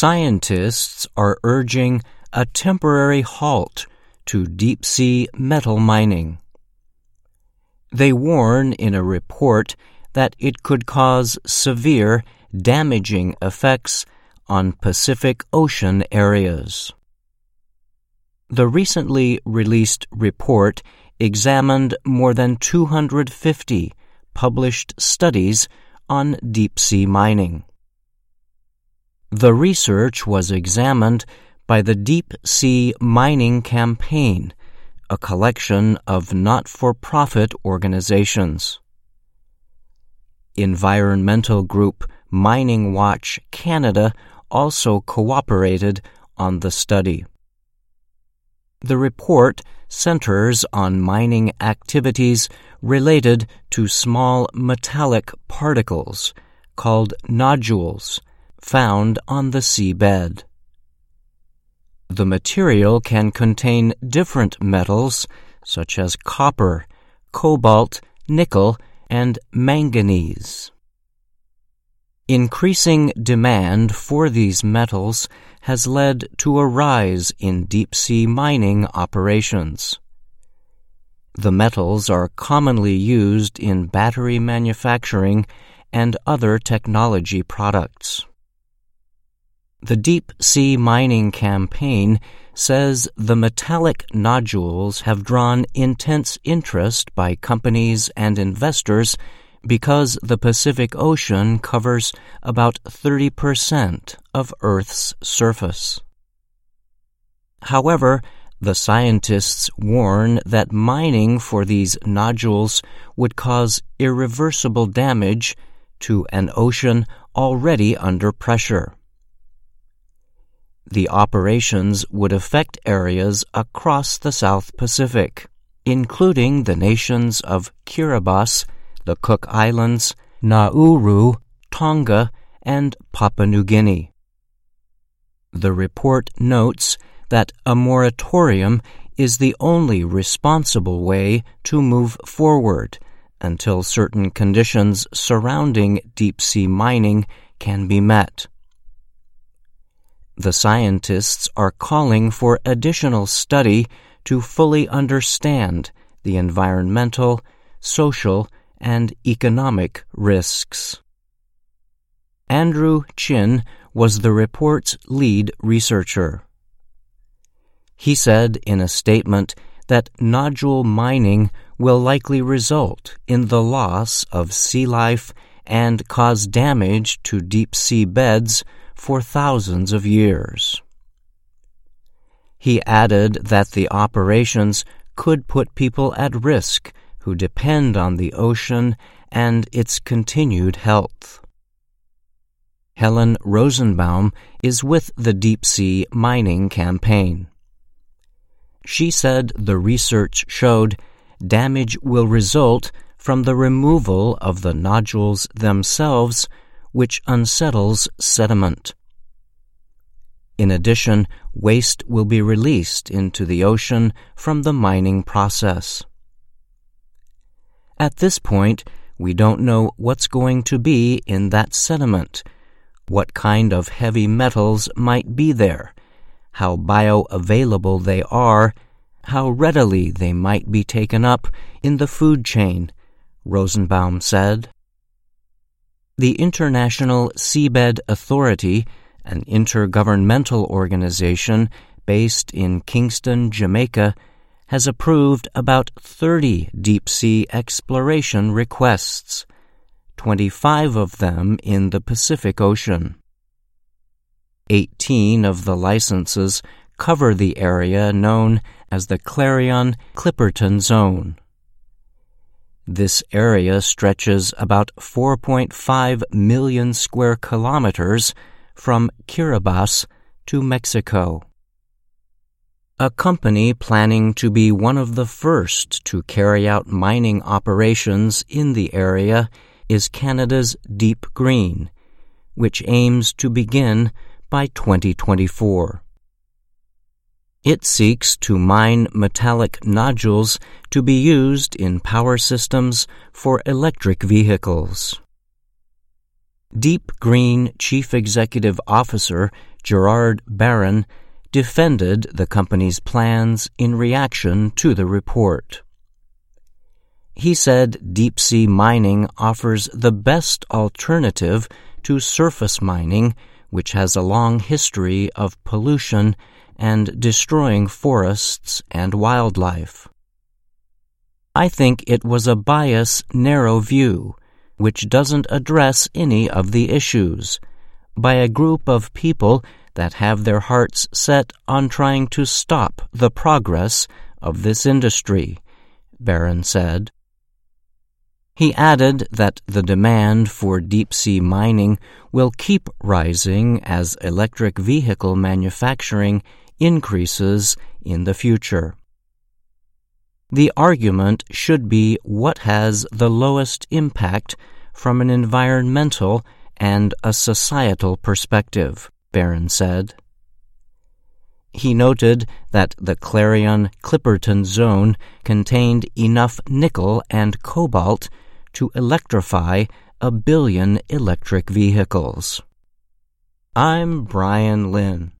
Scientists are urging a temporary halt to deep-sea metal mining. They warn in a report that it could cause severe, damaging effects on Pacific Ocean areas. The recently released report examined more than 250 published studies on deep-sea mining. The research was examined by the Deep Sea Mining Campaign, a collection of not-for-profit organizations. Environmental group Mining Watch Canada also cooperated on the study. The report centers on mining activities related to small metallic particles called nodules found on the seabed. The material can contain different metals such as copper, cobalt, nickel, and manganese. Increasing demand for these metals has led to a rise in deep-sea mining operations. The metals are commonly used in battery manufacturing and other technology products. The Deep Sea Mining Campaign says the metallic nodules have drawn intense interest by companies and investors because the Pacific Ocean covers about 30% of Earth's surface. However, the scientists warn that mining for these nodules would cause irreversible damage to an ocean already under pressure. The operations would affect areas across the South Pacific, including the nations of Kiribati, the Cook Islands, Nauru, Tonga, and Papua New Guinea. The report notes that a moratorium is the only responsible way to move forward until certain conditions surrounding deep-sea mining can be met. The scientists are calling for additional study to fully understand the environmental, social, and economic risks. Andrew Chin was the report's lead researcher. He said in a statement that nodule mining will likely result in the loss of sea life and cause damage to deep-sea beds for thousands of years. He added that the operations could put people at risk who depend on the ocean and its continued health. Helen Rosenbaum is with the Deep Sea Mining Campaign. She said the research showed damage will result from the removal of the nodules themselves, which unsettles sediment. In addition, waste will be released into the ocean from the mining process. At this point, we don't know what's going to be in that sediment, what kind of heavy metals might be there, how bioavailable they are, how readily they might be taken up in the food chain, Rosenbaum said. The International Seabed Authority, an intergovernmental organization based in Kingston, Jamaica, has approved about 30 deep-sea exploration requests, 25 of them in the Pacific Ocean. 18 of the licenses cover the area known as the Clarion-Clipperton Zone. This area stretches about 4.5 million square kilometers from Kiribati to Mexico. A company planning to be one of the first to carry out mining operations in the area is Canada's Deep Green, which aims to begin by 2024. It seeks to mine metallic nodules to be used in power systems for electric vehicles. Deep Green Chief Executive Officer Gerard Barron defended the company's plans in reaction to the report. He said deep-sea mining offers the best alternative to surface mining, which has a long history of pollution and destroying forests and wildlife. I think it was a biased, narrow view, which doesn't address any of the issues, by a group of people that have their hearts set on trying to stop the progress of this industry, Barron said. He added that the demand for deep-sea mining will keep rising as electric vehicle manufacturing increases in the future. The argument should be what has the lowest impact from an environmental and a societal perspective, Barron said. He noted that the Clarion-Clipperton Zone contained enough nickel and cobalt to electrify 1 billion electric vehicles. I'm Brian Lynn.